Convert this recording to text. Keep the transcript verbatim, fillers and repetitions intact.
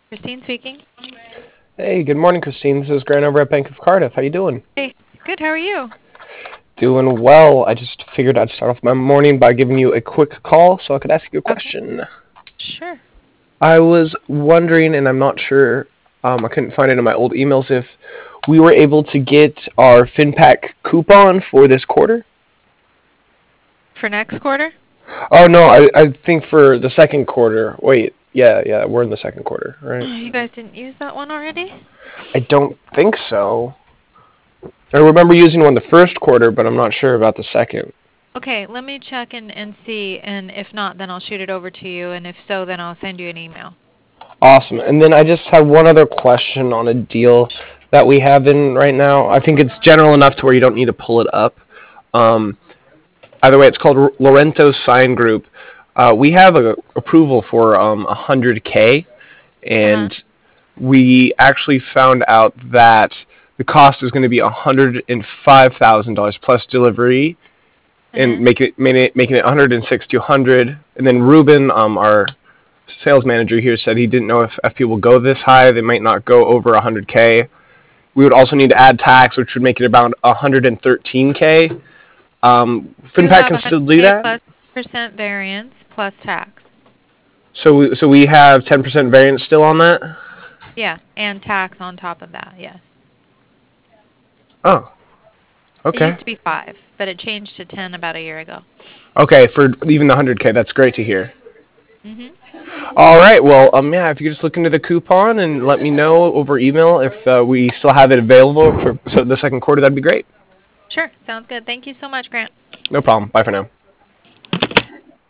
Christine speaking. Hey, good morning, Christine. This is Grant over at Bank of Cardiff. How you doing? Hey, good. How are you? Doing well. I just figured I'd start off my morning by giving you a quick call so I could ask you a Okay, question. sure. I was wondering, and I'm not sure, um, I couldn't find it in my old emails, if we were able to get our FinPack coupon for this quarter. For next quarter? Oh, no, I, I think for the second quarter. Wait, yeah, yeah, we're in the second quarter, right? You guys didn't use that one already? I don't think so. I remember using one the first quarter, but I'm not sure about the second. Okay, let me check and, and see, and if not, then I'll shoot it over to you, and if so, then I'll send you an email. Awesome. And then I just have one other question on a deal that we have in right now. I think it's general enough to where you don't need to pull it up. Um, either way, it's called Lorento Sign Group. Uh, we have a approval for um, one hundred K, Uh-huh. and we actually found out that the cost is going to be one hundred five thousand dollars plus delivery, and Uh-huh. make it, making it making it one hundred six to one hundred. And then Ruben, um, our sales manager here, said he didn't know if, if people go this high. They might not go over one hundred K. We would also need to add tax, which would make it about one hundred thirteen K. Um, You FinPack have can still do one hundred K that. plus percent variance plus tax. So we, so we have ten percent variance still on that? Yeah, and tax on top of that, yes. Oh, It okay. used to be five, but it changed to ten about a year ago. Okay, for even the one hundred K, that's great to hear. Mm-hmm. All right, well, um, yeah, if you could just look into the coupon and let me know over email if uh, we still have it available for so the second quarter, that'd be great. Sure, sounds good. Thank you so much, Grant. No problem. Bye for now.